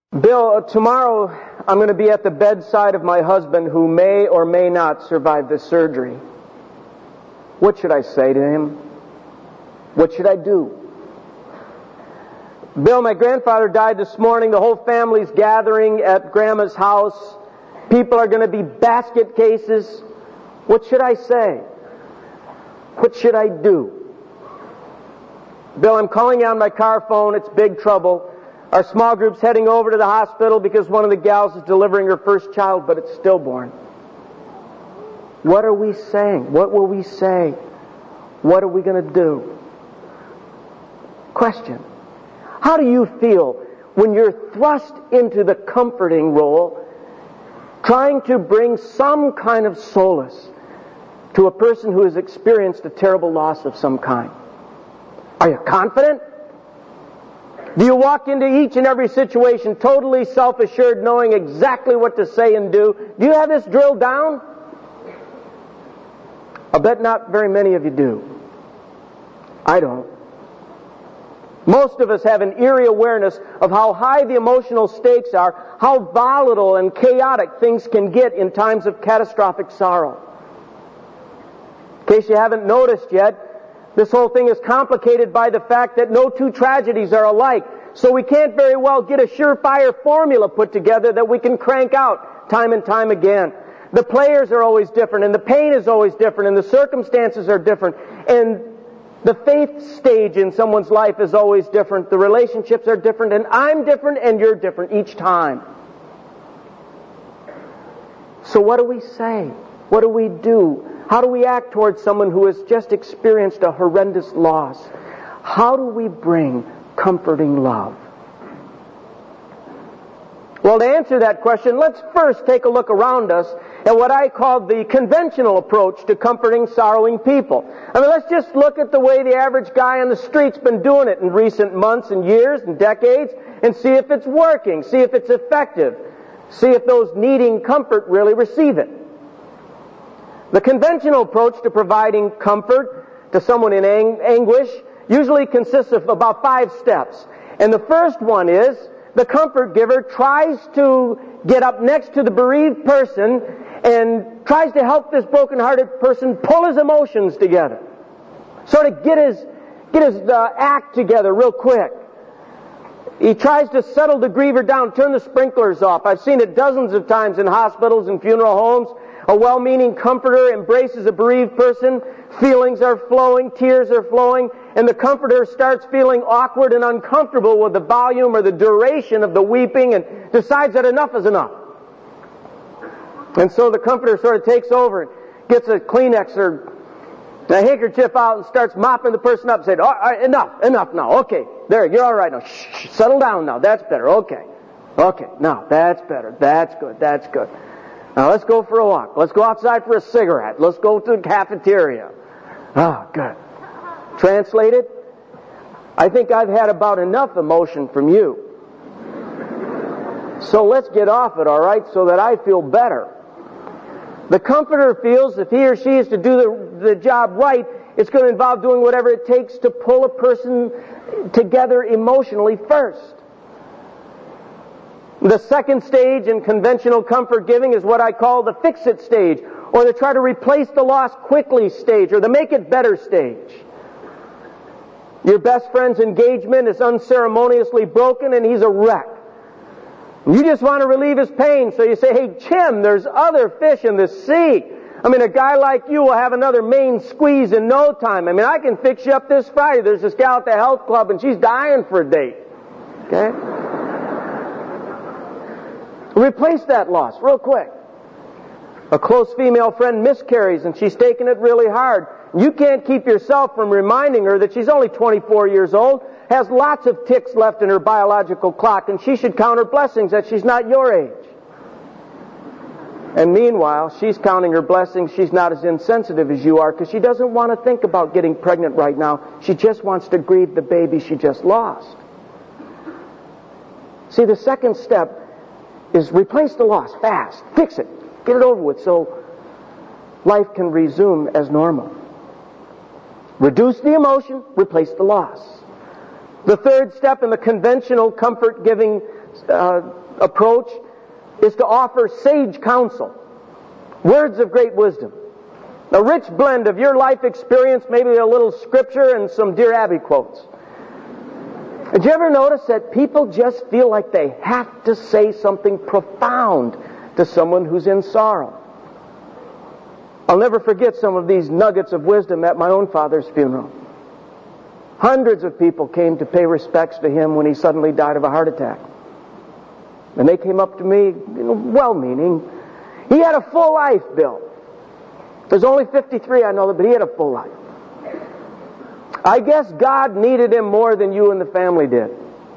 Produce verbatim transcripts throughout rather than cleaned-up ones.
Bill, uh, tomorrow I'm going to be at the bedside of my husband who may or may not survive this surgery. What should I say to him? What should I do? Bill, my grandfather died this morning. The whole family's gathering at Grandma's house. People are going to be basket cases. What should I say? What should I do? Bill, I'm calling you on my car phone. It's big trouble. Our small group's heading over to the hospital because one of the gals is delivering her first child, but it's stillborn. What are we saying? What will we say? What are we going to do? Question. How do you feel when you're thrust into the comforting role, trying to bring some kind of solace to a person who has experienced a terrible loss of some kind? Are you confident? Do you walk into each and every situation totally self-assured, knowing exactly what to say and do? Do you have this drilled down? I bet not very many of you do. I don't. Most of us have an eerie awareness of how high the emotional stakes are, how volatile and chaotic things can get in times of catastrophic sorrow. In case you haven't noticed yet, this whole thing is complicated by the fact that no two tragedies are alike. So we can't very well get a surefire formula put together that we can crank out time and time again. The players are always different, and the pain is always different, and the circumstances are different, and the faith stage in someone's life is always different. The relationships are different, and I'm different, and you're different each time. So what do we say? What do we do? How do we act towards someone who has just experienced a horrendous loss? How do we bring comforting love? Well, to answer that question, let's first take a look around us at what I call the conventional approach to comforting sorrowing people. I mean, let's just look at the way the average guy on the street's been doing it in recent months and years and decades and see if it's working, see if it's effective, see if those needing comfort really receive it. The conventional approach to providing comfort to someone in ang- anguish usually consists of about five steps. And the first one is the comfort giver tries to get up next to the bereaved person and tries to help this broken-hearted person pull his emotions together. Sort of get his, get his uh, act together real quick. He tries to settle the griever down, turn the sprinklers off. I've seen it dozens of times in hospitals and funeral homes. A well-meaning comforter embraces a bereaved person. Feelings are flowing, tears are flowing, and the comforter starts feeling awkward and uncomfortable with the volume or the duration of the weeping and decides that enough is enough. And so the comforter sort of takes over and gets a Kleenex or a handkerchief out and starts mopping the person up and saying, all right, enough, enough now. Okay, there, you're all right now. Shh, shh, settle down now. That's better. Okay. Okay, now, that's better. That's good. That's good. Now let's go for a walk. Let's go outside for a cigarette. Let's go to the cafeteria. Oh, good. Translated, I think I've had about enough emotion from you. So let's get off it, all right, so that I feel better. The comforter feels if he or she is to do the, the job right, it's going to involve doing whatever it takes to pull a person together emotionally first. The second stage in conventional comfort giving is what I call the fix-it stage, or the try to replace the loss quickly stage, or the make it better stage. Your best friend's engagement is unceremoniously broken and he's a wreck. You just want to relieve his pain, so you say, hey, Jim, there's other fish in the sea. I mean, a guy like you will have another main squeeze in no time. I mean, I can fix you up this Friday. There's this gal at the health club and she's dying for a date. Okay? Replace that loss real quick. A close female friend miscarries and she's taking it really hard. You can't keep yourself from reminding her that she's only twenty-four years old, has lots of ticks left in her biological clock, and she should count her blessings that she's not your age. And meanwhile, she's counting her blessings she's not as insensitive as you are because she doesn't want to think about getting pregnant right now. She just wants to grieve the baby she just lost. See, the second step is replace the loss fast. Fix it. Get it over with so life can resume as normal. Reduce the emotion, replace the loss. The third step in the conventional comfort-giving uh, approach is to offer sage counsel, words of great wisdom, a rich blend of your life experience, maybe a little scripture and some Dear Abby quotes. Did you ever notice that people just feel like they have to say something profound to someone who's in sorrow? I'll never forget some of these nuggets of wisdom at my own father's funeral. Hundreds of people came to pay respects to him when he suddenly died of a heart attack. And they came up to me, you know, well-meaning. He had a full life, Bill. There's only fifty-three, I know that, but he had a full life. I guess God needed him more than you and the family did.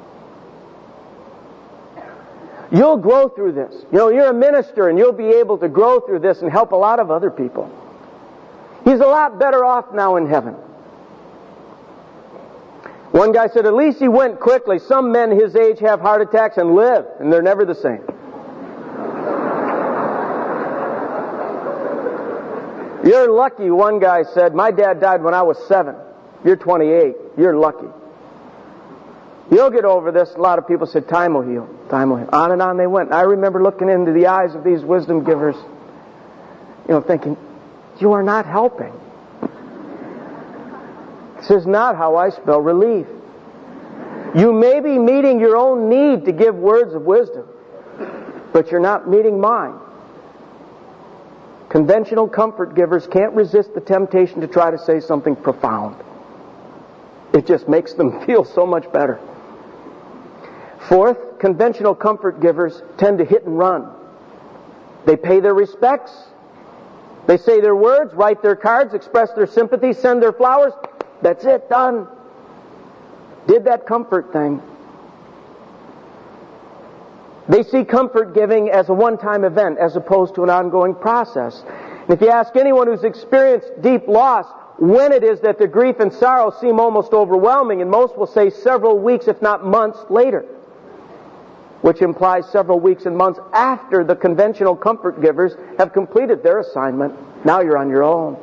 You'll grow through this. You know, you're a minister and you'll be able to grow through this and help a lot of other people. He's a lot better off now in heaven. One guy said, at least he went quickly. Some men his age have heart attacks and live, and they're never the same. You're lucky, one guy said. My dad died when I was seven. You're twenty-eight. You're lucky. You'll get over this. A lot of people said, time will heal. Time will heal. On and on they went. I remember looking into the eyes of these wisdom givers, you know, thinking, you are not helping. This is not how I spell relief. You may be meeting your own need to give words of wisdom, but you're not meeting mine. Conventional comfort givers can't resist the temptation to try to say something profound. It just makes them feel so much better. Fourth, conventional comfort givers tend to hit and run. They pay their respects. They say their words, write their cards, express their sympathy, send their flowers. That's it, done. Did that comfort thing. They see comfort giving as a one-time event as opposed to an ongoing process. And if you ask anyone who's experienced deep loss when it is that the grief and sorrow seem almost overwhelming, and most will say several weeks, if not months later, which implies several weeks and months after the conventional comfort givers have completed their assignment. Now you're on your own.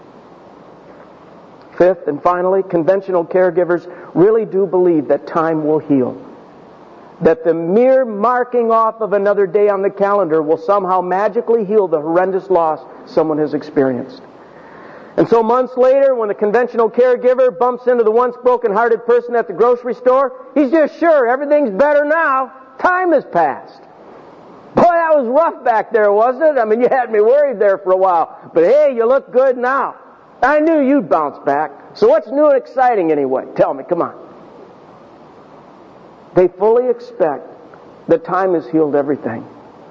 Fifth and finally, conventional caregivers really do believe that time will heal. That the mere marking off of another day on the calendar will somehow magically heal the horrendous loss someone has experienced. And so months later, when the conventional caregiver bumps into the once broken-hearted person at the grocery store, he's just sure everything's better now. Time has passed. Boy, that was rough back there, wasn't it? I mean, you had me worried there for a while. But hey, you look good now. I knew you'd bounce back. So what's new and exciting anyway? Tell me, come on. They fully expect that time has healed everything.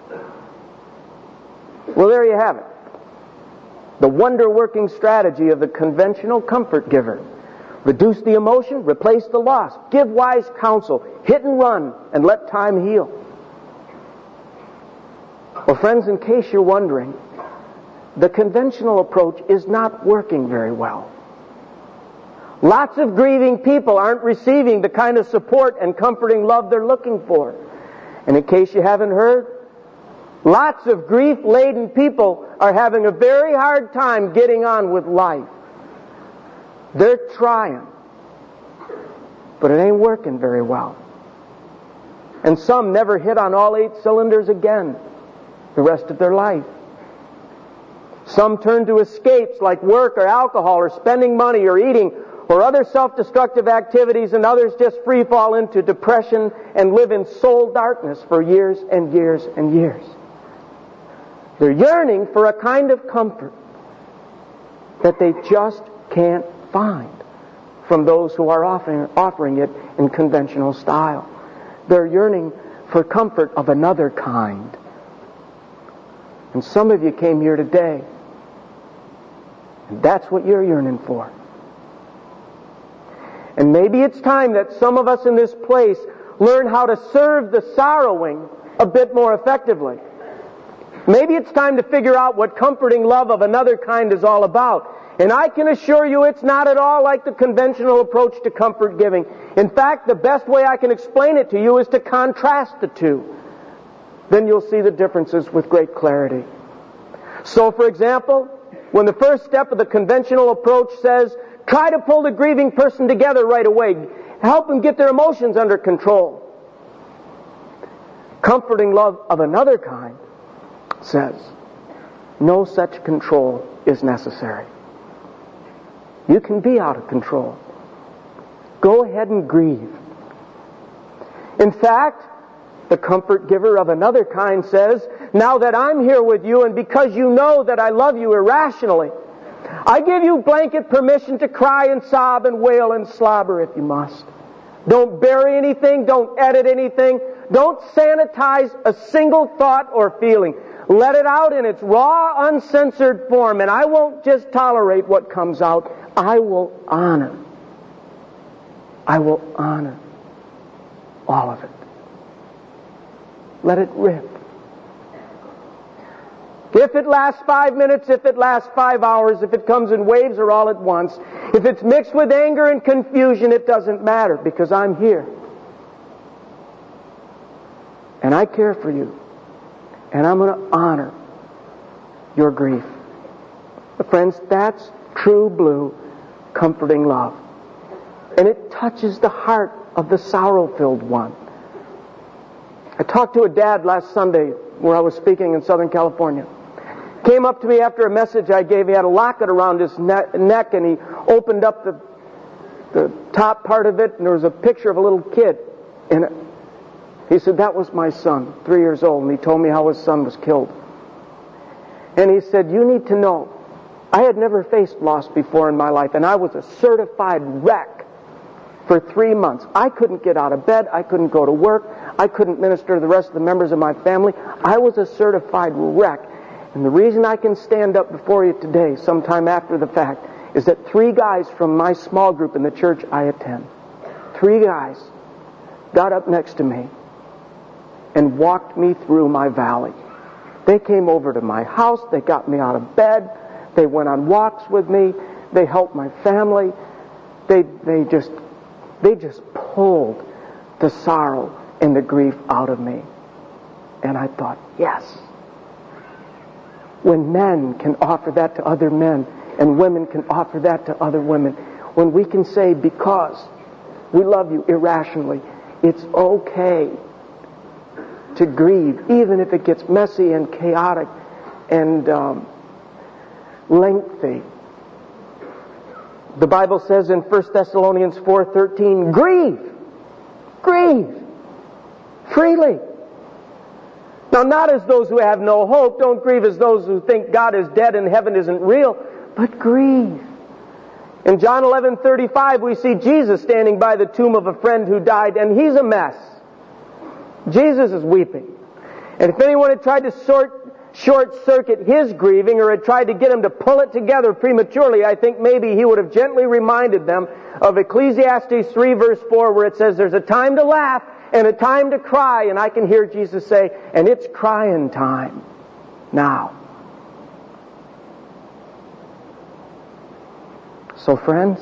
Well, there you have it. The wonder-working strategy of the conventional comfort giver. Reduce the emotion, replace the loss, give wise counsel, hit and run, and let time heal. Well, friends, in case you're wondering, the conventional approach is not working very well. Lots of grieving people aren't receiving the kind of support and comforting love they're looking for. And in case you haven't heard, lots of grief-laden people are having a very hard time getting on with life. They're trying, but it ain't working very well. And some never hit on all eight cylinders again the rest of their life. Some turn to escapes like work or alcohol or spending money or eating or other self-destructive activities, and others just free fall into depression and live in soul darkness for years and years and years. They're yearning for a kind of comfort that they just can't find from those who are offering, offering it in conventional style. They're yearning for comfort of another kind. And some of you came here today, and that's what you're yearning for. And maybe it's time that some of us in this place learn how to serve the sorrowing a bit more effectively. Maybe it's time to figure out what comforting love of another kind is all about. And I can assure you it's not at all like the conventional approach to comfort giving. In fact, the best way I can explain it to you is to contrast the two. Then you'll see the differences with great clarity. So, for example, when the first step of the conventional approach says, try to pull the grieving person together right away, help them get their emotions under control. Comforting love of another kind says, no such control is necessary. You can be out of control. Go ahead and grieve. In fact, the comfort giver of another kind says, now that I'm here with you and because you know that I love you irrationally, I give you blanket permission to cry and sob and wail and slobber if you must. Don't bury anything. Don't edit anything. Don't sanitize a single thought or feeling. Let it out in its raw, uncensored form. And I won't just tolerate what comes out. I will honor. I will honor all of it. Let it rip. If it lasts five minutes, if it lasts five hours, if it comes in waves or all at once, if it's mixed with anger and confusion, it doesn't matter because I'm here. And I care for you. And I'm going to honor your grief. But friends, that's true blue, comforting love. And it touches the heart of the sorrow-filled one. I talked to a dad last Sunday where I was speaking in Southern California. Came up to me after a message I gave. He had a locket around his ne- neck and he opened up the, the top part of it and there was a picture of a little kid in it. He said, that was my son, three years old, and he told me how his son was killed. And he said, you need to know, I had never faced loss before in my life, and I was a certified wreck for three months. I couldn't get out of bed. I couldn't go to work. I couldn't minister to the rest of the members of my family. I was a certified wreck. And the reason I can stand up before you today, sometime after the fact, is that three guys from my small group in the church I attend, three guys got up next to me and walked me through my valley. They came over to my house. They got me out of bed. They went on walks with me. They helped my family. They they just they just pulled the sorrow and the grief out of me. And I thought, yes. When men can offer that to other men and women can offer that to other women, when we can say, because we love you irrationally, it's okay to grieve, even if it gets messy and chaotic and um, lengthy. The Bible says in First Thessalonians four thirteen, grieve, grieve freely. Now, not as those who have no hope. Don't grieve as those who think God is dead and heaven isn't real, but grieve. In John eleven thirty-five, we see Jesus standing by the tomb of a friend who died, and he's a mess. Jesus is weeping. And if anyone had tried to sort, short-circuit his grieving or had tried to get him to pull it together prematurely, I think maybe he would have gently reminded them of Ecclesiastes three verse four where it says there's a time to laugh and a time to cry. And I can hear Jesus say, and it's crying time now. So friends,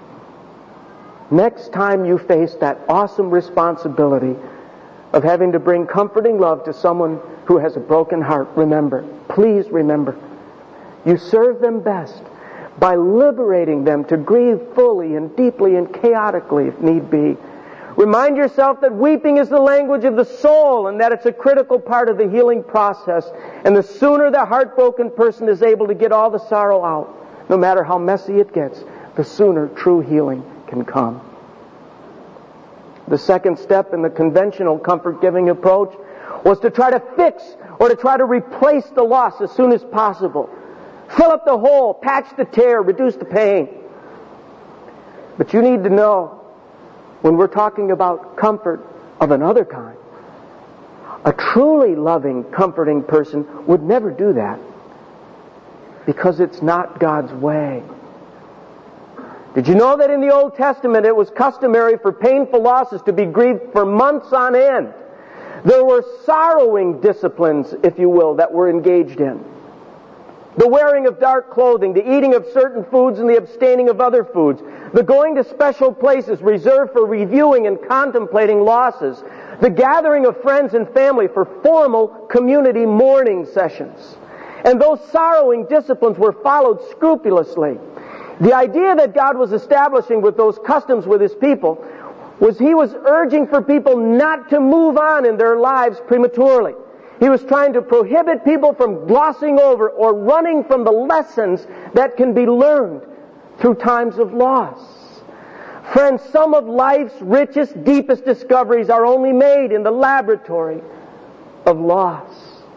next time you face that awesome responsibility of having to bring comforting love to someone who has a broken heart, remember, please remember, you serve them best by liberating them to grieve fully and deeply and chaotically if need be. Remind yourself that weeping is the language of the soul and that it's a critical part of the healing process. And the sooner the heartbroken person is able to get all the sorrow out, no matter how messy it gets, the sooner true healing can come. The second step in the conventional comfort-giving approach was to try to fix or to try to replace the loss as soon as possible. Fill up the hole, patch the tear, reduce the pain. But you need to know, when we're talking about comfort of another kind, a truly loving, comforting person would never do that because it's not God's way. Did you know that in the Old Testament it was customary for painful losses to be grieved for months on end? There were sorrowing disciplines, if you will, that were engaged in. The wearing of dark clothing, the eating of certain foods and the abstaining of other foods, the going to special places reserved for reviewing and contemplating losses, the gathering of friends and family for formal community mourning sessions. And those sorrowing disciplines were followed scrupulously. The idea that God was establishing with those customs with His people was he was urging for people not to move on in their lives prematurely. He was trying to prohibit people from glossing over or running from the lessons that can be learned through times of loss. Friends, some of life's richest, deepest discoveries are only made in the laboratory of loss.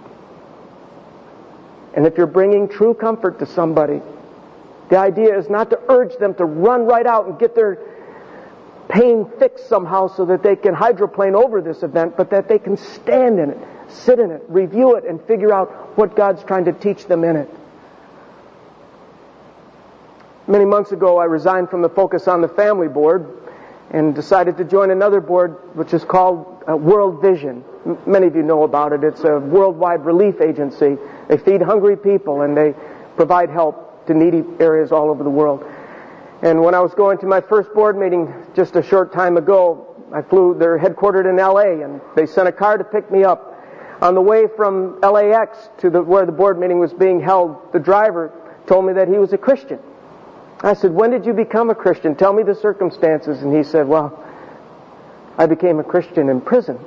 And if you're bringing true comfort to somebody, the idea is not to urge them to run right out and get their pain fixed somehow so that they can hydroplane over this event, but that they can stand in it, sit in it, review it, and figure out what God's trying to teach them in it. Many months ago, I resigned from the Focus on the Family board and decided to join another board which is called uh, World Vision. M- many of you know about it. It's a worldwide relief agency. They feed hungry people and they provide help to needy areas all over the world. And when I was going to my first board meeting just a short time ago, I flew, they're headquartered in L A, and they sent a car to pick me up. On the way from L A X to the, where the board meeting was being held, the driver told me that he was a Christian. I said, when did you become a Christian? Tell me the circumstances. And he said, well, I became a Christian in prison.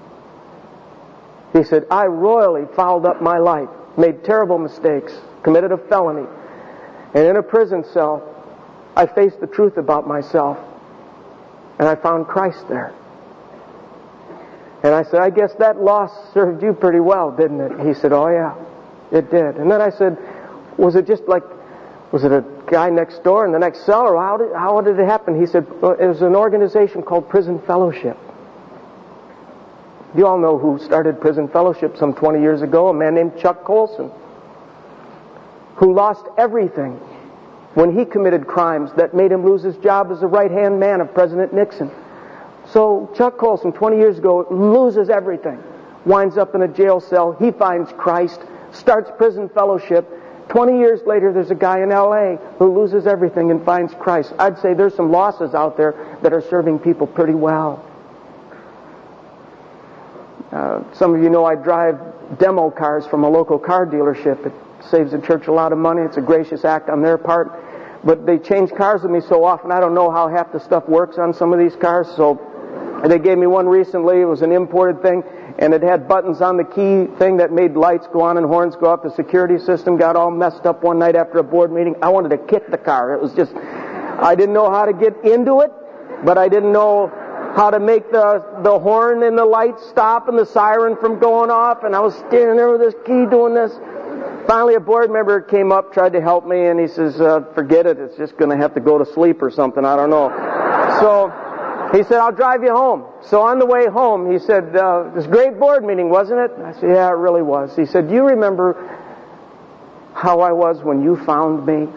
He said, I royally fouled up my life, made terrible mistakes, committed a felony. And in a prison cell, I faced the truth about myself. And I found Christ there. And I said, I guess that loss served you pretty well, didn't it? He said, oh yeah, it did. And then I said, was it just like, was it a guy next door in the next cell, or how did, how did it happen? He said, well, it was an organization called Prison Fellowship. You all know who started Prison Fellowship some twenty years ago, a man named Chuck Colson, who lost everything when he committed crimes that made him lose his job as the right-hand man of President Nixon. So Chuck Colson, twenty years ago, loses everything, winds up in a jail cell. He finds Christ, starts Prison Fellowship. twenty years later, there's a guy in L A who loses everything and finds Christ. I'd say there's some losses out there that are serving people pretty well. Uh, some of you know I drive demo cars from a local car dealership. It saves the church a lot of money. It's a gracious act on their part. But they change cars with me so often, I don't know how half the stuff works on some of these cars. So they gave me one recently. It was an imported thing, and it had buttons on the key thing that made lights go on and horns go up. The security system got all messed up one night after a board meeting. I wanted to kick the car. It was just, I didn't know how to get into it, but I didn't know how to make the, the horn and the lights stop and the siren from going off, and I was standing there with this key doing this. Finally, a board member came up, tried to help me, and he says, uh, forget it, it's just going to have to go to sleep or something, I don't know. So he said, I'll drive you home. So on the way home, he said, uh, it was a great board meeting, wasn't it? I said, yeah, it really was. He said, do you remember how I was when you found me?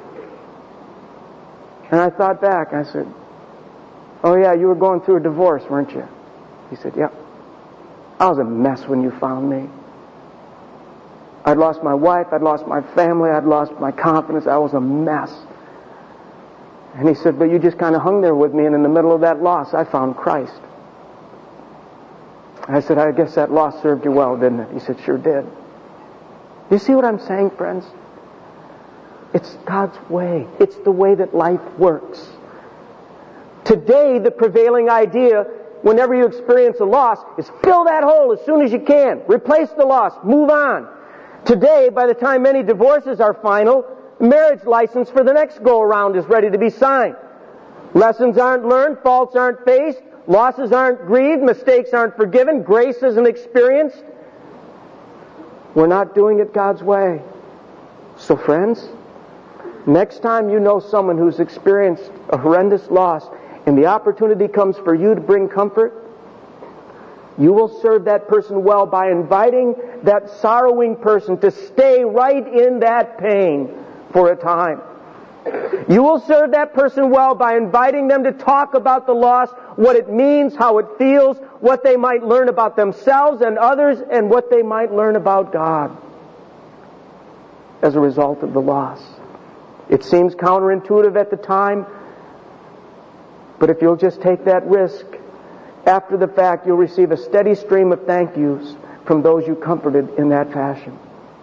And I thought back, I said, oh yeah, you were going through a divorce, weren't you? He said, yeah. I was a mess when you found me. I'd lost my wife, I'd lost my family, I'd lost my confidence, I was a mess. And he said, but you just kind of hung there with me, and in the middle of that loss, I found Christ. I said, I guess that loss served you well, didn't it? He said, sure did. You see what I'm saying, friends? It's God's way. It's the way that life works. Today, the prevailing idea, whenever you experience a loss, is fill that hole as soon as you can. Replace the loss. Move on. Today, by the time many divorces are final, marriage license for the next go-around is ready to be signed. Lessons aren't learned, faults aren't faced, losses aren't grieved, mistakes aren't forgiven, grace isn't experienced. We're not doing it God's way. So friends, next time you know someone who's experienced a horrendous loss and the opportunity comes for you to bring comfort, you will serve that person well by inviting that sorrowing person to stay right in that pain for a time. You will serve that person well by inviting them to talk about the loss, what it means, how it feels, what they might learn about themselves and others, and what they might learn about God as a result of the loss. It seems counterintuitive at the time, but if you'll just take that risk, after the fact, you'll receive a steady stream of thank yous from those you comforted in that fashion.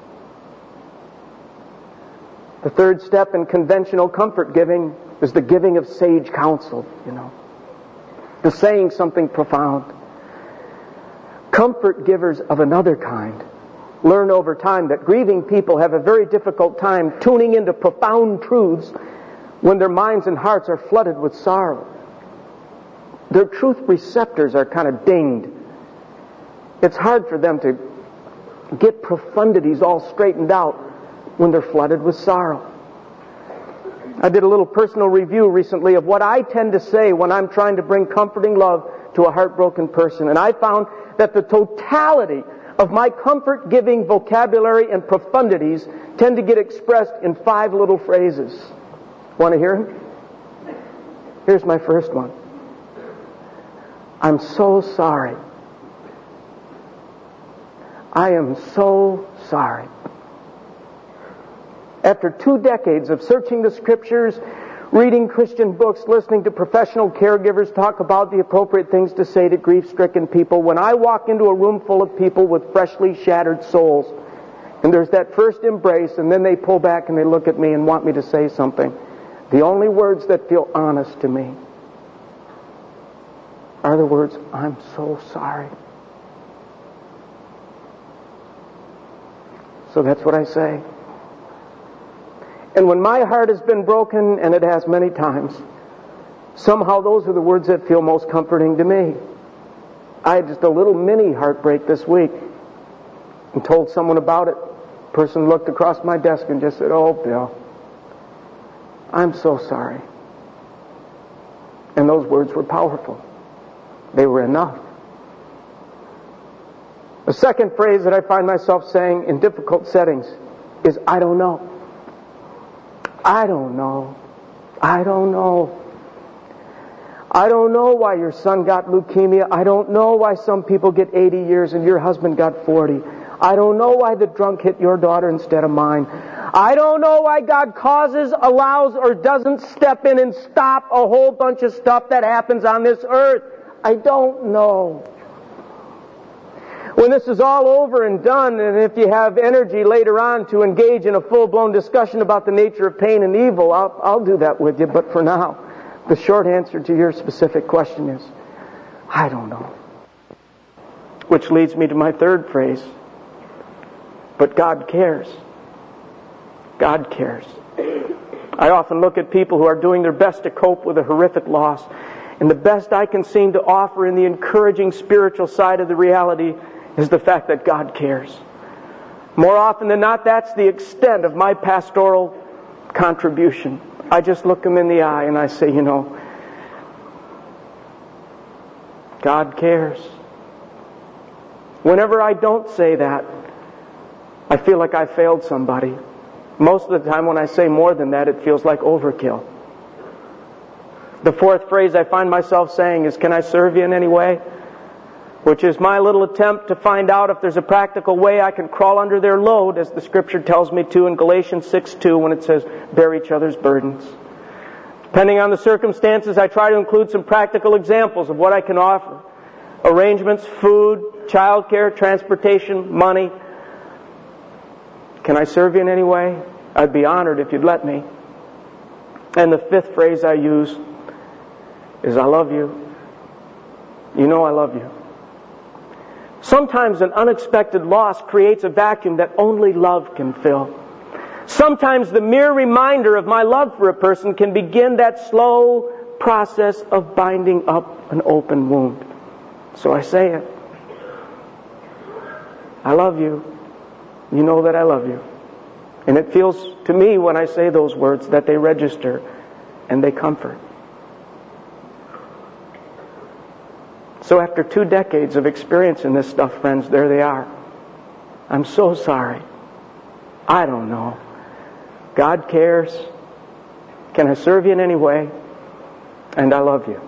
The third step in conventional comfort giving is the giving of sage counsel, you know. to saying something profound. Comfort givers of another kind learn over time that grieving people have a very difficult time tuning into profound truths when their minds and hearts are flooded with sorrow. Their truth receptors are kind of dinged. It's hard for them to get profundities all straightened out when they're flooded with sorrow. I did a little personal review recently of what I tend to say when I'm trying to bring comforting love to a heartbroken person, and I found that the totality of my comfort-giving vocabulary and profundities tend to get expressed in five little phrases. Want to hear them? Here's my first one. I'm so sorry. I am so sorry. After two decades of searching the Scriptures, reading Christian books, listening to professional caregivers talk about the appropriate things to say to grief-stricken people, when I walk into a room full of people with freshly shattered souls, and there's that first embrace, and then they pull back and they look at me and want me to say something, the only words that feel honest to me are the words, I'm so sorry. So that's what I say. And when my heart has been broken, and it has many times, somehow those are the words that feel most comforting to me. I had just a little mini heartbreak this week and told someone about it. The person looked across my desk and just said, oh, Bill, I'm so sorry. And those words were powerful. They were enough. The second phrase that I find myself saying in difficult settings is, I don't know. I don't know. I don't know. I don't know why your son got leukemia. I don't know why some people get eighty years and your husband got forty. I don't know why the drunk hit your daughter instead of mine. I don't know why God causes, allows, or doesn't step in and stop a whole bunch of stuff that happens on this earth. I don't know. When this is all over and done, and if you have energy later on to engage in a full-blown discussion about the nature of pain and evil, I'll, I'll do that with you. But for now, the short answer to your specific question is, I don't know. Which leads me to my third phrase. But God cares. God cares. I often look at people who are doing their best to cope with a horrific loss, and the best I can seem to offer in the encouraging spiritual side of the reality is the fact that God cares. More often than not, that's the extent of my pastoral contribution. I just look them in the eye and I say, you know, God cares. Whenever I don't say that, I feel like I failed somebody. Most of the time when I say more than that, it feels like overkill. The fourth phrase I find myself saying is, can I serve you in any way? Which is my little attempt to find out if there's a practical way I can crawl under their load, as the Scripture tells me to in Galatians six two when it says, bear each other's burdens. Depending on the circumstances, I try to include some practical examples of what I can offer. Arrangements, food, childcare, transportation, money. Can I serve you in any way? I'd be honored if you'd let me. And the fifth phrase I use is, I love you. You know I love you. Sometimes an unexpected loss creates a vacuum that only love can fill. Sometimes the mere reminder of my love for a person can begin that slow process of binding up an open wound. So I say it. I love you. You know that I love you. And it feels to me when I say those words that they register and they comfort. So after two decades of experience in this stuff, friends, there they are. I'm so sorry. I don't know. God cares. Can I serve you in any way? And I love you.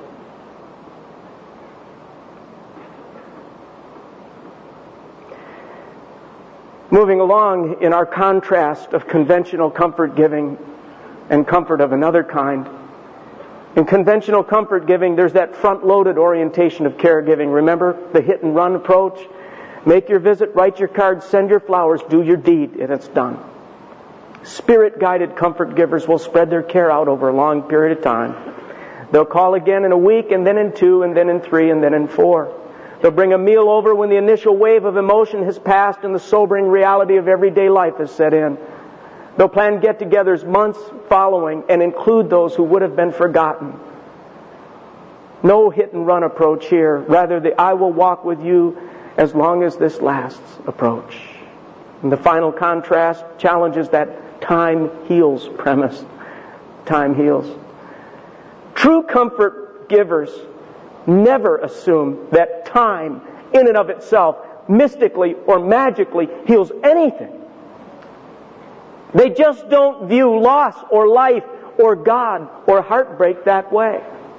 Moving along in our contrast of conventional comfort giving and comfort of another kind. In conventional comfort giving, there's that front-loaded orientation of caregiving. Remember the hit-and-run approach? Make your visit, write your card, send your flowers, do your deed, and it's done. Spirit-guided comfort givers will spread their care out over a long period of time. They'll call again in a week, and then in two, and then in three, and then in four. They'll bring a meal over when the initial wave of emotion has passed and the sobering reality of everyday life has set in. They'll plan get-togethers months following and include those who would have been forgotten. No hit-and-run approach here. Rather, the I will walk with you as long as this lasts approach. And the final contrast challenges that time heals premise. Time heals. True comfort givers never assume that time in and of itself mystically or magically heals anything. They just don't view loss or life or God or heartbreak that way.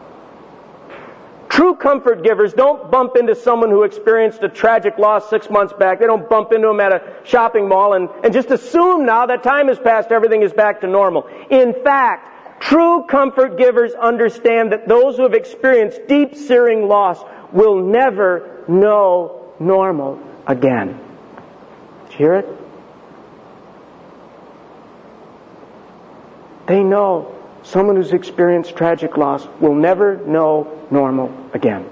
True comfort givers don't bump into someone who experienced a tragic loss six months back. They don't bump into them at a shopping mall and, and just assume now that time has passed, everything is back to normal. In fact, true comfort givers understand that those who have experienced deep, searing loss will never know normal again. Did you hear it? They know someone who's experienced tragic loss will never know normal again.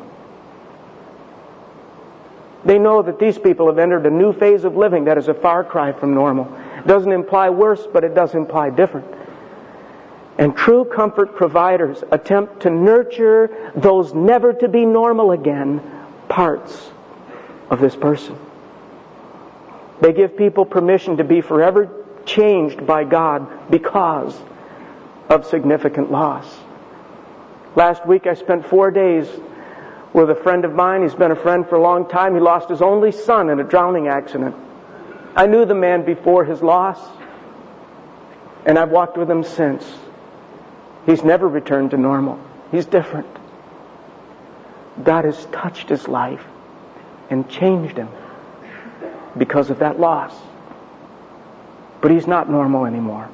They know that these people have entered a new phase of living that is a far cry from normal. It doesn't imply worse, but it does imply different. And true comfort providers attempt to nurture those never to be normal again parts of this person. They give people permission to be forever changed by God because of significant loss. Last week I spent four days with a friend of mine. He's been a friend for a long time. He lost his only son in a drowning accident. I knew the man before his loss, and I've walked with him since. He's never returned to normal. He's different. God has touched his life and changed him because of that loss. But he's not normal anymore.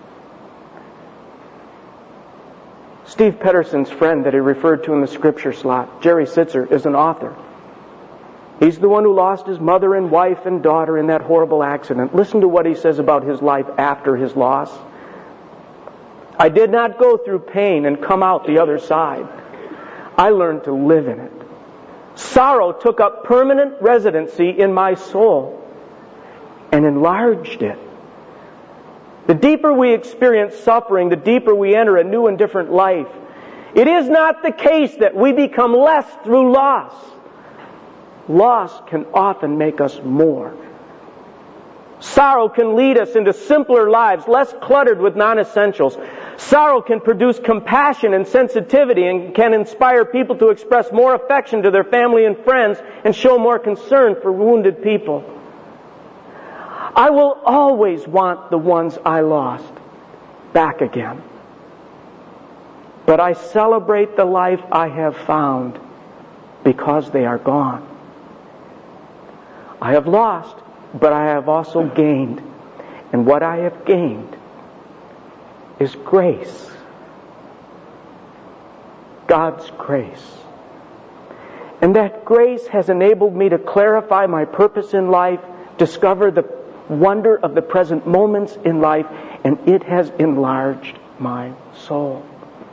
Steve Pedersen's friend that he referred to in the scripture slot, Jerry Sitzer, is an author. He's the one who lost his mother and wife and daughter in that horrible accident. Listen to what he says about his life after his loss. I did not go through pain and come out the other side. I learned to live in it. Sorrow took up permanent residency in my soul and enlarged it. The deeper we experience suffering, the deeper we enter a new and different life. It is not the case that we become less through loss. Loss can often make us more. Sorrow can lead us into simpler lives, less cluttered with non-essentials. Sorrow can produce compassion and sensitivity and can inspire people to express more affection to their family and friends and show more concern for wounded people. I will always want the ones I lost back again. But I celebrate the life I have found because they are gone. I have lost, but I have also gained. And what I have gained is grace. God's grace. And that grace has enabled me to clarify my purpose in life, discover the wonder of the present moments in life, and it has enlarged my soul.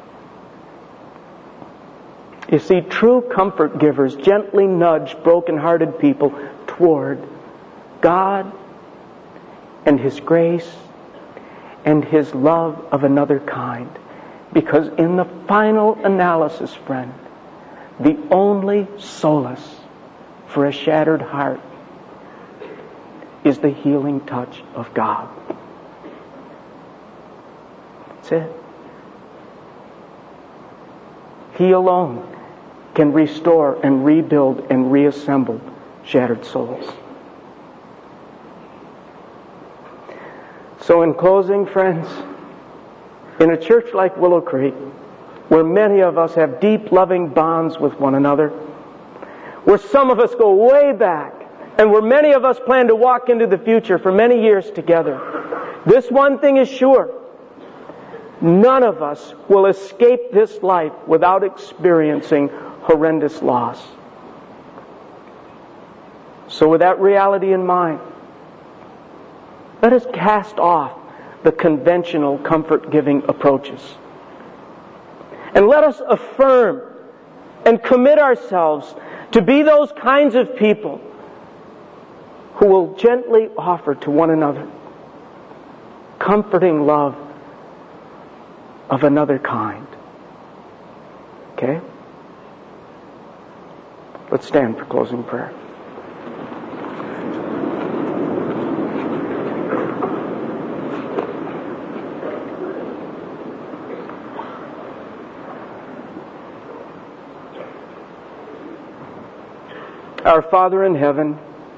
You see, true comfort givers gently nudge broken-hearted people toward God and His grace and His love of another kind. Because in the final analysis, friend, the only solace for a shattered heart is the healing touch of God. That's it. He alone can restore and rebuild and reassemble shattered souls. So in closing, friends, in a church like Willow Creek, where many of us have deep, loving bonds with one another, where some of us go way back, and where many of us plan to walk into the future for many years together, this one thing is sure. None of us will escape this life without experiencing horrendous loss. So with that reality in mind, let us cast off the conventional comfort-giving approaches. And let us affirm and commit ourselves to be those kinds of people who will gently offer to one another comforting love of another kind. Okay? Let's stand for closing prayer. Our Father in heaven,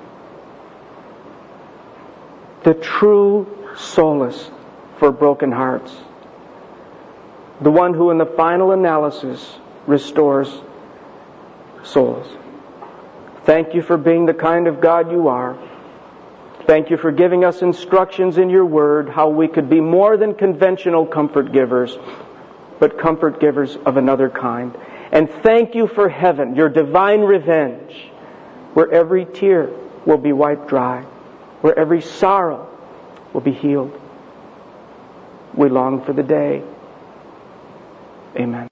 the true solace for broken hearts, the one who in the final analysis restores souls. Thank you for being the kind of God you are. Thank you for giving us instructions in your word how we could be more than conventional comfort givers, but comfort givers of another kind. And thank you for heaven, your divine revenge, where every tear will be wiped dry, where every sorrow will be healed. We long for the day. Amen.